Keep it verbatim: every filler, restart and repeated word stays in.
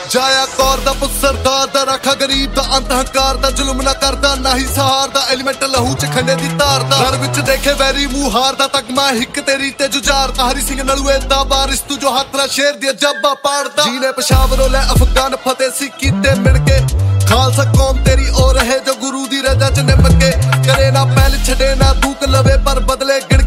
ਜਾਇਆ ਕੌਰ ਦਾ ਪੁੱਤ ਸਰਦਾਰ ਦਾ, ਰਾਖਾ ਗਰੀਬ ਦਾ, ਅੰਤ ਹੰਕਾਰ ਦਾ, ਜ਼ੁਲਮ ਨਾ ਕਰਦਾ ਨਾ ਹੀ ਸਹਾਰ ਦਾ, ਐਲੀਮੈਂਟ ਲਹੂ ਚ ਖੰਡੇ ਦੀ ਧਾਰ ਦਾ, ਦਰ ਵਿੱਚ ਦੇਖੇ ਵੈਰੀ ਮੂੰਹ ਹਾਰ ਦਾ, ਤਗਮਾ ਹਿੱਕ ਤੇਰੀ ਤੇ ਜੁਝਾਰ ਦਾ, ਹਰੀ ਸਿੰਘ ਨਲੂਏ ਦਾ ਬਾਰਿਸ਼ ਤੂੰ ਜੋ ਹੱਥ ਨਾਲ ਸ਼ੇਰ ਦੀ ਜੱਬਾ ਪਾੜਦਾ, ਜੀਨੇ ਪਸ਼ਾਵਰੋਂ ਲੈ ਅਫਗਾਨ ਫਤਿਹ ਸੀ ਕੀਤੇ ਮਿਣ ਕੇ, ਖਾਲਸਾ ਕੌਮ ਤੇਰੀ ਉਹ ਰਹੇ ਜੋ ਗੁਰੂ ਦੀ ਰਜ਼ਾ ਚ ਨਿਮਕ ਕੇ, ਕਰੇ ਨਾ ਪਹਿਲ ਛੱਡੇ ਨਾ ਦੂਕ ਲਵੇ ਪਰ ਬਦਲੇ